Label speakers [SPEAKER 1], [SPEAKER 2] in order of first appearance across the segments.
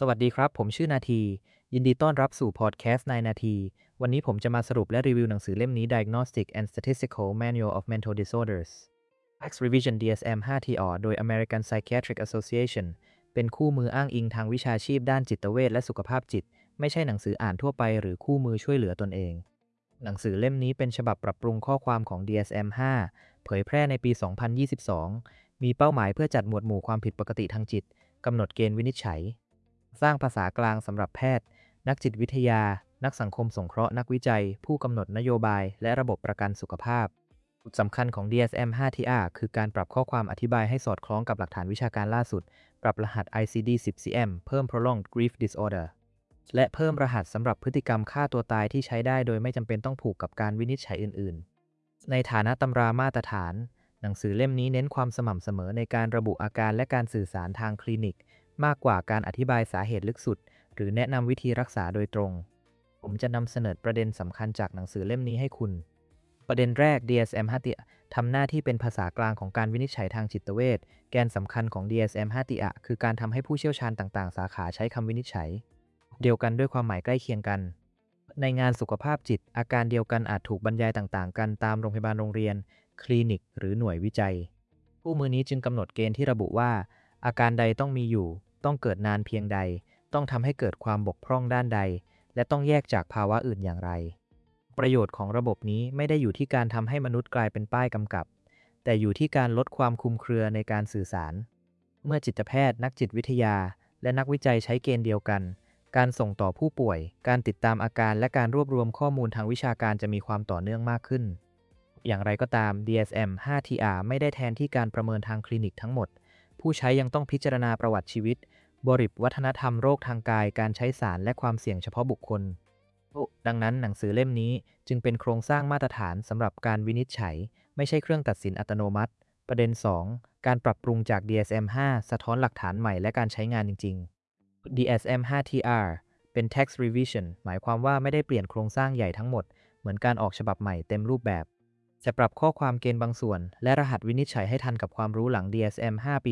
[SPEAKER 1] สวัสดีครับผมชื่อนาทียินดีต้อนรับสู่พอดแคสต์นายนาทีวันนี้ผมจะมาสรุปและรีวิวหนังสือเล่มนี้ Diagnostic and Statistical Manual of Mental Disorders Tax Revision DSM 5TR โดย American Psychiatric Association เป็นคู่มืออ้างอิงทางวิชาชีพด้านจิตเวชและสุขภาพจิตไม่ใช่หนังสืออ่านทั่วไปหรือคู่มือช่วยเหลือตนเองหนังสือเล่มนี้เป็นฉบับปรับปรุงข้อความของ DSM 5เผยแพร่ในปี 2022 มีเป้าหมายเพื่อจัดหมวดหมู่ความผิดปกติทางจิตกำหนดเกณฑ์วินิจฉัย สร้างภาษากลางสำหรับแพทย์ นักจิตวิทยา นักสังคมสงเคราะห์นักวิจัย ผู้กำหนดนโยบาย และระบบประกันสุขภาพจุดสำคัญของ DSM 5TR คือการปรับข้อความอธิบายให้สอดคล้องกับหลักฐานวิชาการล่าสุด ปรับรหัส ICD-10CM เพิ่ม Prolonged Grief Disorder และเพิ่มรหัสสำหรับพฤติกรรมฆ่าตัวตายที่ใช้ได้โดยไม่จำเป็นต้องผูกกับการวินิจฉัยอื่นๆ ในฐานะตำรามาตรฐาน หนังสือเล่มนี้เน้นความสม่ำเสมอในการระบุอาการและการสื่อสารทางคลินิก มากกว่าการอธิบายสาเหตุลึกสุดหรือแนะนำวิธีรักษาโดยตรง ผมจะนำเสนอประเด็นสำคัญจากหนังสือเล่มนี้ให้คุณ ประเด็นแรก DSM-5 ทำหน้าที่เป็นภาษากลางของการวินิจฉัยทางจิตเวช แกนสำคัญของ DSM-5 คือการทำให้ผู้เชี่ยวชาญต่างๆ สาขาใช้คำวินิจฉัย เดียวกันด้วยความหมายใกล้เคียงกัน ในงานสุขภาพจิต อาการเดียวกันอาจถูกบรรยายต่างๆ กันตามโรงพยาบาลโรงเรียน คลินิก หรือหน่วยวิจัย คู่มือนี้จึงกำหนดเกณฑ์ที่ระบุว่า อาการใดต้องมีอยู่ ต้องเกิดนานเพียงใด ต้องทำให้เกิดความบกพร่องด้านใด และต้องแยกจากภาวะอื่นอย่างไร ประโยชน์ของระบบนี้ไม่ได้อยู่ที่การทำให้มนุษย์กลายเป็นป้ายกำกับ แต่อยู่ที่การลดความคลุมเครือในการสื่อสาร เมื่อจิตแพทย์นักจิตวิทยา และนักวิจัยใช้เกณฑ์เดียวกัน การส่งต่อผู้ป่วย การติดตามอาการและการรวบรวมข้อมูลทางวิชาการจะมีความต่อเนื่องมากขึ้น อย่างไรก็ตาม DSM 5TR ไม่ได้แทนที่การประเมินทางคลินิกทั้งหมด ผู้ใช้ยังต้องพิจารณาประวัติชีวิต บริบทวัฒนธรรมโรคทางกาย การใช้สารและความเสี่ยงเฉพาะบุคคล ดังนั้นหนังสือเล่มนี้จึงเป็นโครงสร้างมาตรฐานสำหรับการวินิจฉัย ไม่ใช่เครื่องตัดสินอัตโนมัติ ประเด็น 2 การปรับปรุงจาก DSM 5สะท้อนหลักฐานใหม่และการใช้งานจริงๆ DSM 5TR เป็น Tax Revision หมายความว่าไม่ได้เปลี่ยนโครงสร้างใหญ่ทั้งหมดเหมือนการออกฉบับใหม่เต็มรูปแบบจะปรับข้อความเกณฑ์บางส่วนและรหัสวินิจฉัยให้ทันกับความรู้หลัง DSM 5ปี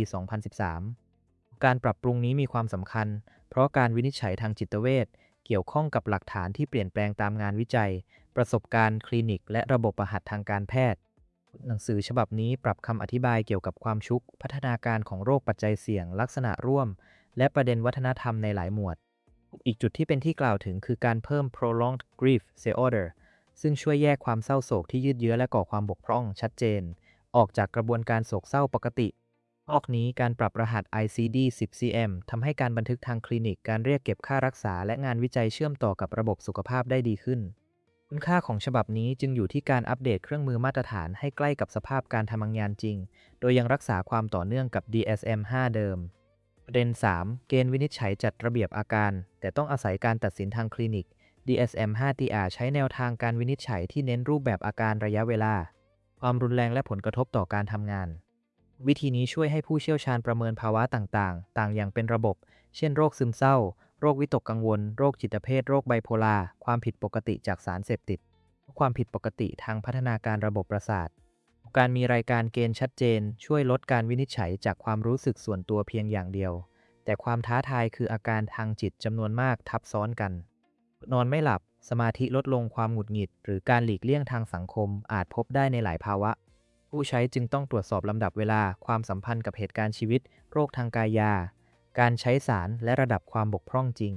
[SPEAKER 1] 2013 การปรับปรุงนี้มีความสำคัญเพราะการวินิจฉัยทางจิตเวชเกี่ยวข้องกับหลักฐานที่เปลี่ยนแปลงตามงานวิจัยประสบการณ์คลินิกและระบบรหัสทางการแพทย์หนังสือฉบับนี้ปรับคำอธิบายเกี่ยวกับความชุกพัฒนาการของโรคปัจจัยเสี่ยงลักษณะร่วมและประเด็นวัฒนธรรมในหลายหมวดอีกจุดที่เป็นที่กล่าวถึงคือการเพิ่ม prolonged grief disorder ซึ่งช่วยแยกความเศร้าโศกที่ยืดเยื้อและก่อความบกพร่องชัดเจนออกจากกระบวนการโศกเศร้าปกตินอกนี้การปรับรหัส ICD-10CM ทำให้การบันทึกทางคลินิกการเรียกเก็บค่ารักษาและงานวิจัยเชื่อมต่อกับระบบสุขภาพได้ดีขึ้นคุณค่าของฉบับนี้จึงอยู่ที่การอัปเดตเครื่องมือมาตรฐานให้ใกล้กับสภาพการทำงานจริงโดยยังรักษาความต่อเนื่องกับ DSM 5เดิมประเด็น 3 เกณฑ์วินิจฉัยจัดระเบียบอาการแต่ต้องอาศัยการตัดสินทางคลินิก DSM 5TR ใช้แนวทางการวินิจฉัยที่เน้นรูปแบบอาการระยะเวลาความรุนแรงและผลกระทบต่อการทำงานวิธีนี้ช่วยให้ผู้เชี่ยวชาญประเมินภาวะต่างๆอย่างเป็นระบบเช่นโรคซึมเศร้าโรควิตกกังวลโรคจิตเภทโรคไบโพลาความผิดปกติจากสารเสพติดความผิดปกติทางพัฒนาการระบบประสาทการมีรายการเกณฑ์ชัดเจนช่วยลดการวินิจฉัยจากความรู้สึกส่วนตัวเพียงอย่างเดียวแต่ความท้าทายคืออาการทางจิตจำนวนมากทับซ้อนกันนอนไม่หลับสมาธิลดลงความหงุดหงิดหรือการหลีกเลี่ยงทางสังคมอาจพบได้ในหลายภาวะผู้ใช้จึงต้องตรวจสอบลำดับเวลาความสัมพันธ์กับเหตุการณ์ชีวิตโรคทางกายาการใช้สารและระดับความบกพร่องจริง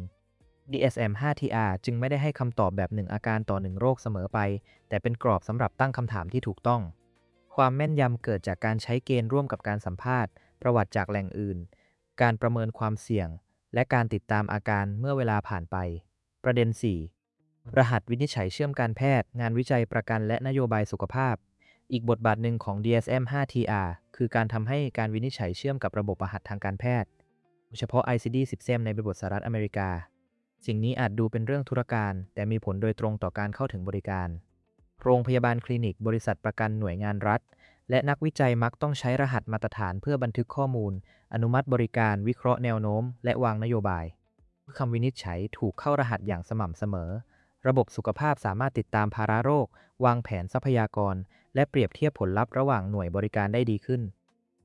[SPEAKER 1] DSM 5TR จึงไม่ได้ให้คำตอบแบบ1อาการต่อ1โรคเสมอไปแต่เป็นกรอบสำหรับตั้งคำถามที่ถูกต้องความแม่นยำเกิดจากการใช้เกณฑ์ร่วมกับการสัมภาษณ์ประวัติจากแหล่งอื่นการประเมินความเสี่ยงและการติดตามอาการเมื่อเวลาผ่านไปประเด็น 4 รหัสวินิจฉัยเชื่อมการแพทย์งานวิจัยประกันและนโยบายสุขภาพอีกบทบาทหนึ่งของ DSM 5TR คือการทำให้การวินิจฉัยเชื่อมกับระบบรหัสทางการแพทย์โดยเฉพาะ ICD-10CM ในบริบทสหรัฐอเมริกาสิ่งนี้อาจดูเป็นเรื่องธุรการแต่มีผลโดยตรงต่อการเข้าถึงบริการโรงพยาบาลคลินิกบริษัทประกันหน่วยงานรัฐและนักวิจัยมักต้องใช้รหัสมาตรฐานเพื่อบันทึกข้อมูลอนุมัติบริการวิเคราะห์แนวโน้มและวางนโยบายเมื่อคำวินิจฉัยถูกเข้ารหัสอย่างสม่ำเสมอระบบสุขภาพสามารถติดตามภาระโรควางแผนทรัพยากรและเปรียบเทียบผลลัพธ์ระหว่างหน่วยบริการได้ดีขึ้น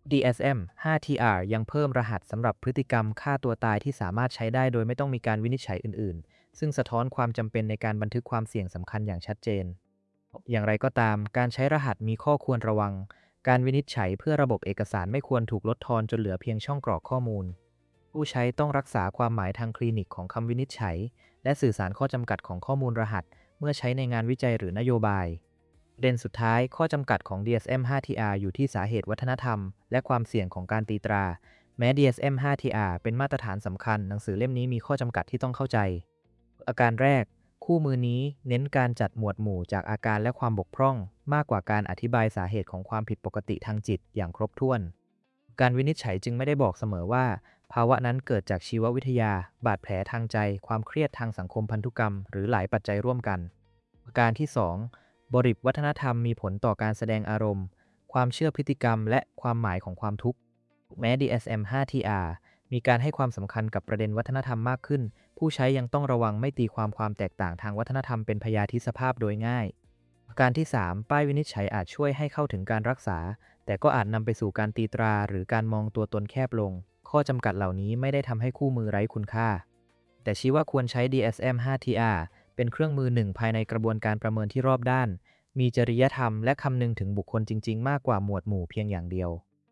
[SPEAKER 1] DSM 5TR ยังเพิ่มรหัสสำหรับพฤติกรรมฆ่าตัวตายที่สามารถใช้ได้โดยไม่ต้องมีการวินิจฉัยอื่นๆ ซึ่งสะท้อนความจำเป็นในการบันทึกความเสี่ยงสำคัญอย่างชัดเจน อย่างไรก็ตาม การใช้รหัสมีข้อควรระวัง การวินิจฉัยเพื่อระบบเอกสารไม่ควรถูกลดทอนจนเหลือเพียงช่องกรอกข้อมูล ผู้ใช้ต้องรักษาความหมายทางคลินิกของคำวินิจฉัยและสื่อสารข้อจำกัดของข้อมูลรหัสเมื่อใช้ในงานวิจัยหรือนโยบายประเด็นสุดท้ายข้อจำกัดของ DSM-5TR อยู่ที่สาเหตุวัฒนธรรมและความเสี่ยงของการตีตราแม้ DSM-5TR เป็นมาตรฐานสำคัญหนังสือเล่มนี้มีข้อจำกัดที่ต้องเข้าใจอาการแรกคู่มือนี้เน้นการจัดหมวดหมู่จากอาการและความบกพร่องมากกว่าการอธิบายสาเหตุของความผิดปกติทางจิตอย่างครบถ้วนการวินิจฉัยจึงไม่ได้บอกเสมอว่าภาวะนั้นเกิดจากชีววิทยาบาดแผลทางใจความเครียดทางสังคมพันธุกรรมหรือหลายปัจจัยร่วมกันประการที่2บริบทวัฒนธรรมมีผลต่อการแสดงอารมณ์ความเชื่อพฤติกรรมและความหมายของความทุกข์แม้ DSM-5TR มีการให้ความสำคัญกับประเด็นวัฒนธรรมมากขึ้นผู้ใช้ยังต้องระวังไม่ตีความแตกต่างทางวัฒนธรรมเป็นพยาธิสภาพโดยง่ายประการที่3ป้ายวินิจฉัยอาจช่วยให้เข้าถึงการรักษาแต่ก็อาจนำไปสู่การตีตราหรือการมองตัวตนแคบลงข้อจำกัดเหล่านี้ไม่ได้ทำให้คู่มือไร้คุณค่าแต่ชี้ว่าควรใช้ DSM-5TR เป็นเครื่องมือหนึ่งภายในกระบวนการประเมินที่รอบด้านมีจริยธรรมและคำนึงถึงบุคคลจริงๆมากกว่าหมวดหมู่เพียงอย่างเดียว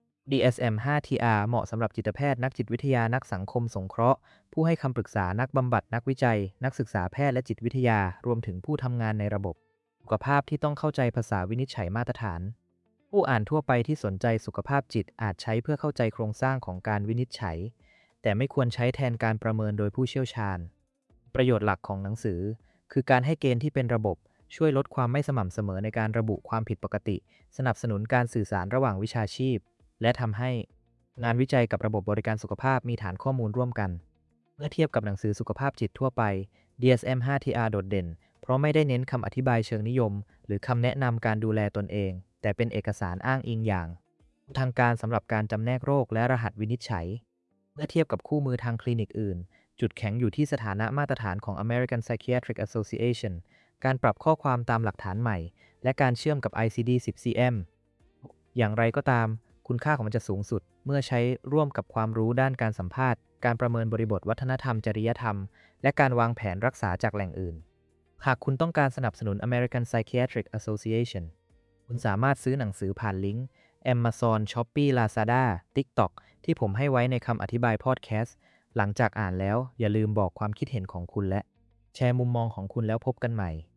[SPEAKER 1] DSM-5TR เหมาะสำหรับจิตแพทย์นักจิตวิทยานักสังคมสงเคราะห์ผู้ให้คำปรึกษานักบำบัดนักวิจัยนักศึกษาแพทย์และจิตวิทยารวมถึงผู้ทำงานในระบบสุขภาพที่ต้องเข้าใจภาษาวินิจฉัยมาตรฐานผู้อ่านทั่วไปที่สนใจสุขภาพจิตอาจใช้เพื่อเข้าใจโครงสร้างของการวินิจฉัยแต่ไม่ควรใช้แทนการประเมินโดยผู้เชี่ยวชาญประโยชน์หลักของหนังสือคือการให้เกณฑ์ที่เป็นระบบช่วยลดความไม่สม่ำเสมอในการระบุความผิดปกติสนับสนุนการสื่อสารระหว่างวิชาชีพและทำให้งานวิจัยกับระบบบริการสุขภาพมีฐานข้อมูลร่วมกันเมื่อเทียบกับหนังสือสุขภาพจิตทั่วไป DSM-5TR โดดเด่นเพราะไม่ได้เน้นคำอธิบายเชิงนิยมหรือคำแนะนำการดูแลตนเองแต่เป็นเอกสารอ้างอิงอย่างทางการสำหรับการจำแนกโรคและรหัสวินิจฉัยเมื่อเทียบกับคู่มือทางคลินิกอื่นจุดแข็งอยู่ที่สถานะมาตรฐานของ American Psychiatric Association การปรับข้อความตามหลักฐานใหม่และการเชื่อมกับ ICD-10-CM อย่างไรก็ตามคุณค่าของมันจะสูงสุดเมื่อใช้ร่วมกับความรู้ด้านการสัมภาษณ์การประเมินบริบทวัฒนธรรมจริยธรรมและการวางแผนรักษาจากแหล่งอื่นหากคุณต้องการสนับสนุน American Psychiatric Association คุณสามารถซื้อหนังสือผ่านลิงก์ Amazon, Shopee, Lazada, TikTok ที่ผมให้ไว้ในคำอธิบายพอดแคสต์หลังจากอ่านแล้วอย่าลืมบอกความคิดเห็นของคุณและแชร์มุมมองของคุณแล้วพบกันใหม่